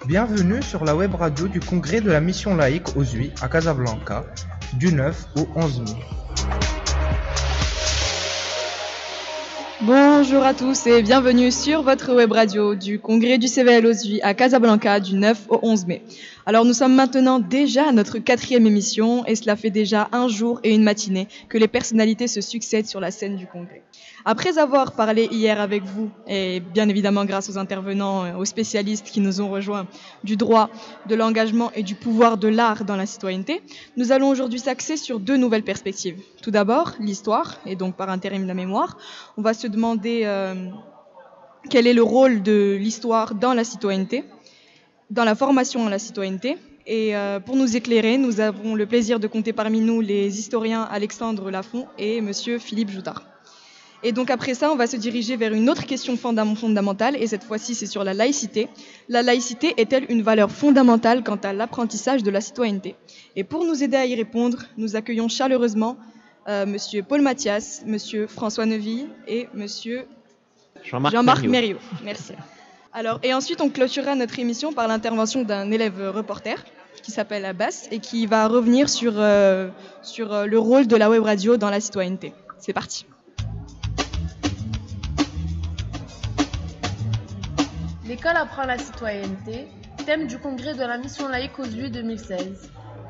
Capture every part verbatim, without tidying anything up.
Bienvenue sur la web radio du congrès de la mission laïque aux U I à Casablanca du neuf au onze mai. Bonjour à tous et bienvenue sur votre web radio du congrès du C V L aux U I à Casablanca du neuf au onze mai. Alors nous sommes maintenant déjà à notre quatrième émission et cela fait déjà un jour et une matinée que les personnalités se succèdent sur la scène du congrès. Après avoir parlé hier avec vous, et bien évidemment grâce aux intervenants, aux spécialistes qui nous ont rejoints, du droit, de l'engagement et du pouvoir de l'art dans la citoyenneté, nous allons aujourd'hui s'axer sur deux nouvelles perspectives. Tout d'abord, l'histoire, et donc par intérim la mémoire. On va se demander euh, quel est le rôle de l'histoire dans la citoyenneté, dans la formation à la citoyenneté. Et euh, pour nous éclairer, nous avons le plaisir de compter parmi nous les historiens Alexandre Lafont et monsieur Philippe Joutard. Et donc après ça, on va se diriger vers une autre question fondamentale, et cette fois-ci, c'est sur la laïcité. La laïcité est-elle une valeur fondamentale quant à l'apprentissage de la citoyenneté? Et pour nous aider à y répondre, nous accueillons chaleureusement euh, monsieur Paul Mathias, monsieur François Neuville et monsieur Jean-Marc, Jean-Marc Mériot. Mériot. Merci. Alors, et ensuite, on clôturera notre émission par l'intervention d'un élève reporter qui s'appelle Abbas et qui va revenir sur, euh, sur euh, le rôle de la web radio dans la citoyenneté. C'est parti. L'école apprend la citoyenneté, thème du congrès de la mission laïque aux U I deux mille seize.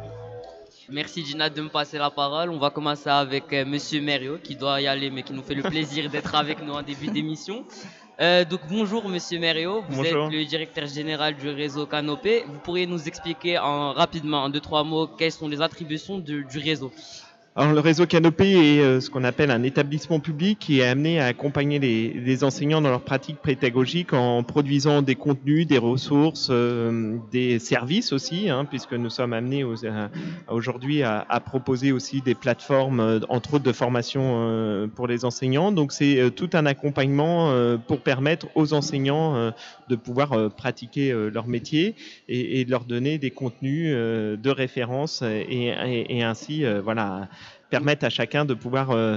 Merci Gina de me passer la parole. On va commencer avec euh, monsieur Mériot qui doit y aller mais qui nous fait le plaisir d'être avec nous en début d'émission. Euh, donc bonjour monsieur Mériot, vous Bonjour. êtes le directeur général du réseau Canopé. Vous pourriez nous expliquer en, rapidement, en deux, trois mots, quelles sont les attributions de, du réseau? Alors, le réseau Canopé est euh, ce qu'on appelle un établissement public qui est amené à accompagner les, les enseignants dans leur pratique pédagogique en produisant des contenus, des ressources, euh, des services aussi, hein, puisque nous sommes amenés aux, à, à aujourd'hui à, à proposer aussi des plateformes, euh, entre autres de formation euh, pour les enseignants. Donc c'est euh, tout un accompagnement euh, pour permettre aux enseignants euh, de pouvoir euh, pratiquer euh, leur métier et, et de leur donner des contenus euh, de référence et, et, et ainsi euh, voilà permettre à chacun de pouvoir euh,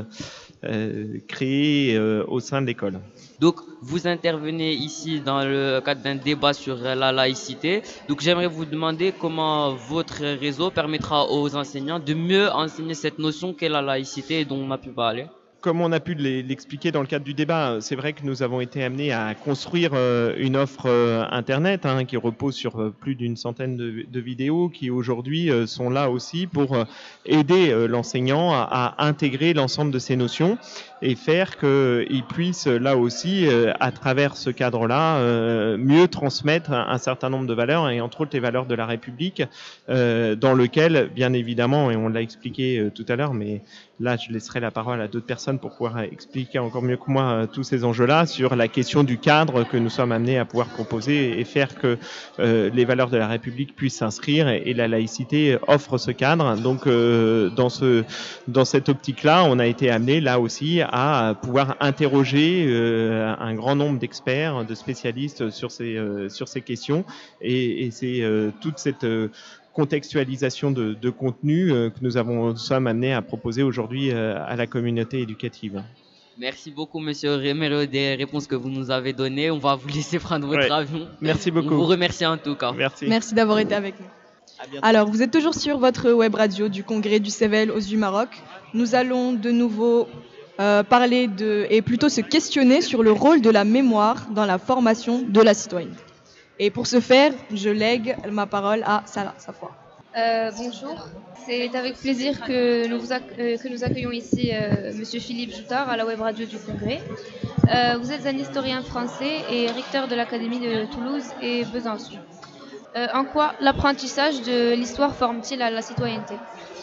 euh, créer euh, au sein de l'école. Donc, vous intervenez ici dans le cadre d'un débat sur la laïcité. Donc, j'aimerais vous demander comment votre réseau permettra aux enseignants de mieux enseigner cette notion qu'est la laïcité dont on a pu parler. Comme on a pu l'expliquer dans le cadre du débat, c'est vrai que nous avons été amenés à construire euh, une offre euh, Internet hein, qui repose sur euh, plus d'une centaine de, de vidéos qui aujourd'hui euh, sont là aussi pour euh, aider euh, l'enseignant à, à intégrer l'ensemble de ces notions et faire qu'il puisse là aussi, euh, à travers ce cadre-là, euh, mieux transmettre un, un certain nombre de valeurs et entre autres les valeurs de la République euh, dans lequel, bien évidemment, et on l'a expliqué euh, tout à l'heure, mais là je laisserai la parole à d'autres personnes pour pouvoir expliquer encore mieux que moi euh, tous ces enjeux-là sur la question du cadre que nous sommes amenés à pouvoir proposer et faire que euh, les valeurs de la République puissent s'inscrire et, et la laïcité offre ce cadre. Donc euh, dans ce dans cette optique-là, on a été amené là aussi à pouvoir interroger euh, un grand nombre d'experts, de spécialistes sur ces euh, sur ces questions et, et c'est euh, toute cette euh, contextualisation de, de contenu euh, que nous avons nous sommes amenés à proposer aujourd'hui euh, à la communauté éducative. Merci beaucoup, monsieur Mériot, des réponses que vous nous avez données. On va vous laisser prendre votre Ouais. avion. Merci beaucoup. On vous remercie en tout cas. Merci. Merci d'avoir été avec nous. À bientôt. Alors, vous êtes toujours sur votre web radio du congrès du C V L aux U Maroc. Nous allons de nouveau euh, parler de, et plutôt se questionner sur le rôle de la mémoire dans la formation de la citoyenneté. Et pour ce faire, je lègue ma parole à Salah Safwa. Euh, bonjour, c'est avec plaisir que nous, vous acc- euh, que nous accueillons ici euh, monsieur Philippe Joutard à la web radio du Congrès. Euh, vous êtes un historien français et recteur de l'Académie de Toulouse et Besançon. Euh, en quoi l'apprentissage de l'histoire forme-t-il à la citoyenneté?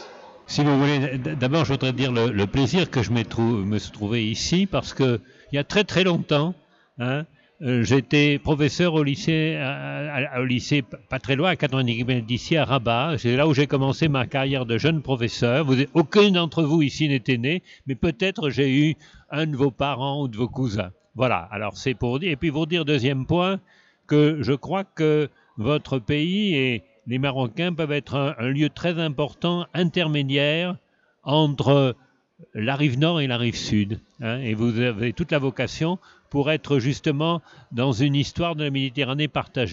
Si vous voulez, d'abord je voudrais dire le, le plaisir que je me, trou- me suis trouvé ici parce que il y a très très longtemps, hein, euh, j'étais professeur au lycée, à, à, au lycée pas très loin, à quatre-vingt-dix kilomètres d'ici, à Rabat. C'est là où j'ai commencé ma carrière de jeune professeur. Vous, aucun d'entre vous ici n'était né, mais peut-être j'ai eu un de vos parents ou de vos cousins. Voilà, alors c'est pour dire. Et puis pour dire, deuxième point, que je crois que votre pays et les Marocains peuvent être un, un lieu très important, intermédiaire, entre la rive nord et la rive sud. Hein, et vous avez toute la vocation pour être justement dans une histoire de la Méditerranée partagée.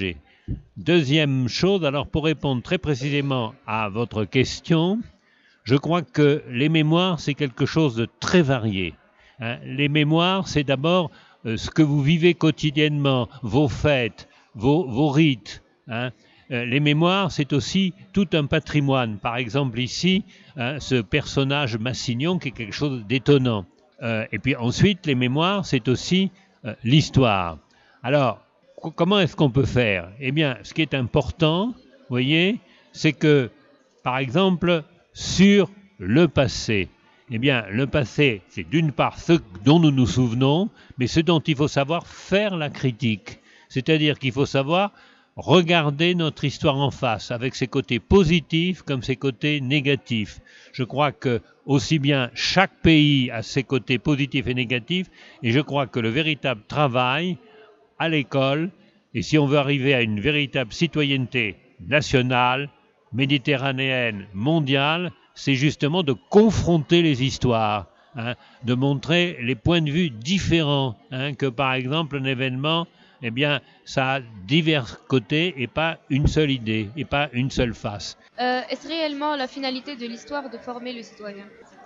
Deuxième chose, alors pour répondre très précisément à votre question, je crois que les mémoires, c'est quelque chose de très varié. Hein. Les mémoires, c'est d'abord euh, ce que vous vivez quotidiennement, vos fêtes, vos, vos rites. Hein. Euh, les mémoires, c'est aussi tout un patrimoine. Par exemple, ici, hein, ce personnage Massignon qui est quelque chose d'étonnant. Euh, et puis ensuite, les mémoires, c'est aussi euh, l'histoire. Alors, c- comment est-ce qu'on peut faire? Eh bien, ce qui est important, vous voyez, c'est que, par exemple, sur le passé, eh bien, le passé, c'est d'une part ce dont nous nous souvenons, mais ce dont il faut savoir faire la critique. C'est-à-dire qu'il faut savoir regarder notre histoire en face, avec ses côtés positifs comme ses côtés négatifs. Je crois que aussi bien chaque pays a ses côtés positifs et négatifs, et je crois que le véritable travail à l'école, et si on veut arriver à une véritable citoyenneté nationale, méditerranéenne, mondiale, c'est justement de confronter les histoires, hein, de montrer les points de vue différents, hein, que par exemple un événement, eh bien, ça a divers côtés et pas une seule idée, et pas une seule face. Euh, Est-ce réellement la finalité de l'histoire de former le citoyen?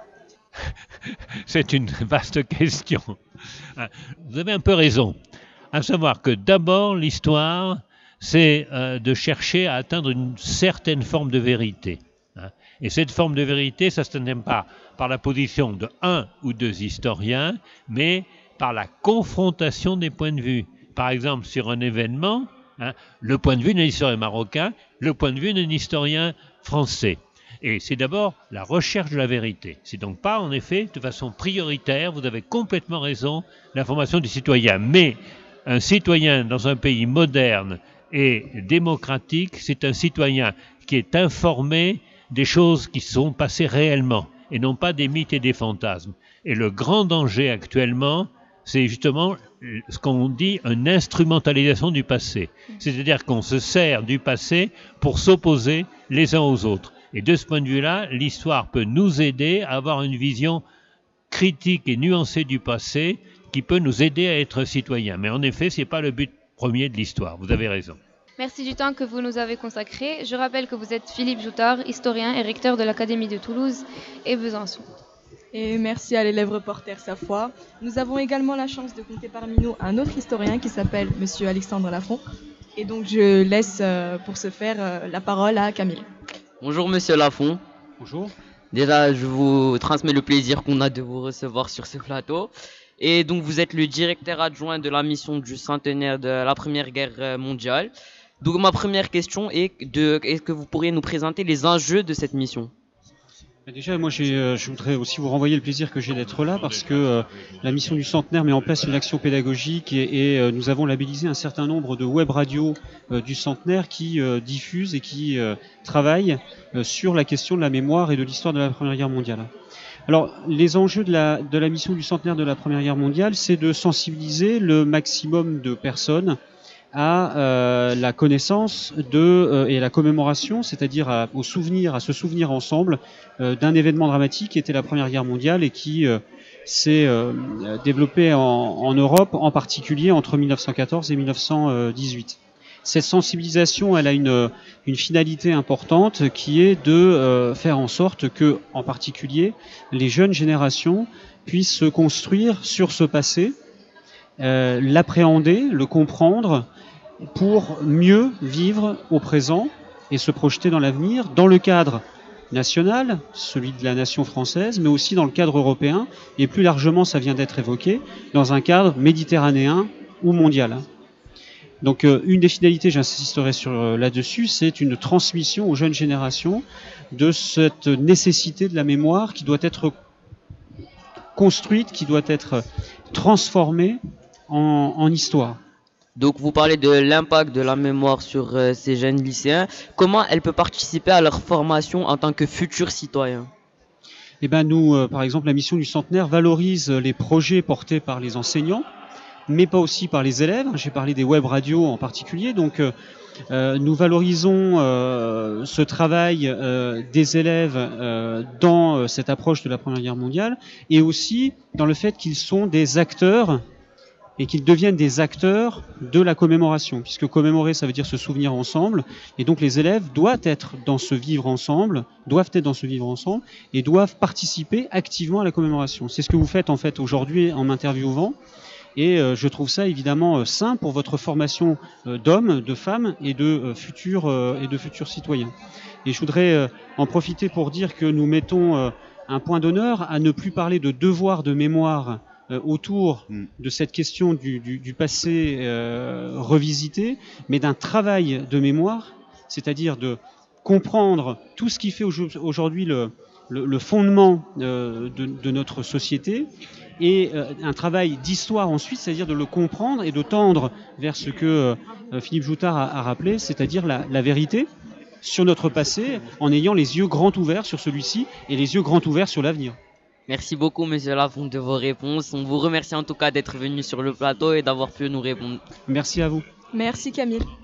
C'est une vaste question. Vous avez un peu raison, à savoir que d'abord l'histoire, c'est euh, de chercher à atteindre une certaine forme de vérité. Hein. Et cette forme de vérité, ça ne se tient pas par la position de un ou deux historiens, mais par la confrontation des points de vue. Par exemple, sur un événement, hein, le point de vue d'un historien marocain, le point de vue d'un historien français. Et c'est d'abord la recherche de la vérité. C'est donc pas, en effet, de façon prioritaire, vous avez complètement raison, la formation du citoyen. Mais un citoyen dans un pays moderne et démocratique, c'est un citoyen qui est informé des choses qui sont passées réellement, et non pas des mythes et des fantasmes. Et le grand danger actuellement, c'est justement ce qu'on dit une instrumentalisation du passé. C'est-à-dire qu'on se sert du passé pour s'opposer les uns aux autres. Et de ce point de vue-là, l'histoire peut nous aider à avoir une vision critique et nuancée du passé qui peut nous aider à être citoyens. Mais en effet, ce n'est pas le but premier de l'histoire. Vous avez raison. Merci du temps que vous nous avez consacré. Je rappelle que vous êtes Philippe Joutard, historien et recteur de l'Académie de Toulouse et Besançon. Et merci à l'élève reporter Safoy. Nous avons également la chance de compter parmi nous un autre historien qui s'appelle Monsieur Alexandre Lafont. Et donc je laisse euh, pour ce faire euh, la parole à Camille. Bonjour Monsieur Lafont. Bonjour. Déjà, je vous transmets le plaisir qu'on a de vous recevoir sur ce plateau. Et donc, vous êtes le directeur adjoint de la mission du centenaire de la Première Guerre mondiale. Donc, ma première question est de, est-ce que vous pourriez nous présenter les enjeux de cette mission? Déjà, moi, j'ai, euh, je voudrais aussi vous renvoyer le plaisir que j'ai d'être là parce que euh, la mission du centenaire met en place une action pédagogique et, et euh, nous avons labellisé un certain nombre de web radios euh, du centenaire qui euh, diffusent et qui euh, travaillent euh, sur la question de la mémoire et de l'histoire de la Première Guerre mondiale. Alors, les enjeux de la, de la mission du centenaire de la Première Guerre mondiale, c'est de sensibiliser le maximum de personnes à euh, la connaissance de euh, et à la commémoration, c'est-à-dire à, au souvenir, à se souvenir ensemble euh, d'un événement dramatique qui était la Première Guerre mondiale et qui euh, s'est euh, développé en, en Europe, en particulier entre mille neuf cent quatorze et mille neuf cent dix-huit. Cette sensibilisation, elle a une, une finalité importante qui est de euh, faire en sorte que, en particulier, les jeunes générations puissent se construire sur ce passé, euh, l'appréhender, le comprendre, pour mieux vivre au présent et se projeter dans l'avenir, dans le cadre national, celui de la nation française, mais aussi dans le cadre européen, et plus largement, ça vient d'être évoqué, dans un cadre méditerranéen ou mondial. Donc euh, une des finalités, j'insisterai sur euh, là-dessus, c'est une transmission aux jeunes générations de cette nécessité de la mémoire qui doit être construite, qui doit être transformée en, en histoire. Donc, vous parlez de l'impact de la mémoire sur euh, ces jeunes lycéens. Comment elle peut participer à leur formation en tant que futurs citoyens? Eh ben, nous, euh, par exemple, la mission du centenaire valorise les projets portés par les enseignants, mais pas aussi par les élèves. J'ai parlé des web radios en particulier. Donc, euh, euh, nous valorisons euh, ce travail euh, des élèves euh, dans euh, cette approche de la Première Guerre mondiale et aussi dans le fait qu'ils sont des acteurs et qu'ils deviennent des acteurs de la commémoration, puisque commémorer, ça veut dire se souvenir ensemble, et donc les élèves doivent être dans ce vivre ensemble, doivent être dans ce vivre ensemble, et doivent participer activement à la commémoration. C'est ce que vous faites en fait aujourd'hui en m'interviewant, et euh, je trouve ça évidemment euh, sain pour votre formation euh, d'hommes, de femmes et de euh, futurs euh, et de futurs citoyens. Et je voudrais euh, en profiter pour dire que nous mettons euh, un point d'honneur à ne plus parler de devoir de mémoire euh, autour mm. de cette question du, du, du passé euh, revisité, mais d'un travail de mémoire, c'est-à-dire de comprendre tout ce qui fait aujourd'hui le, le, le fondement euh, de, de notre société, et euh, un travail d'histoire ensuite, c'est-à-dire de le comprendre et de tendre vers ce que euh, Philippe Joutard a, a rappelé, c'est-à-dire la, la vérité sur notre passé, en ayant les yeux grands ouverts sur celui-ci et les yeux grands ouverts sur l'avenir. Merci beaucoup, monsieur Lafont, de vos réponses. On vous remercie en tout cas d'être venu sur le plateau et d'avoir pu nous répondre. Merci à vous. Merci Camille.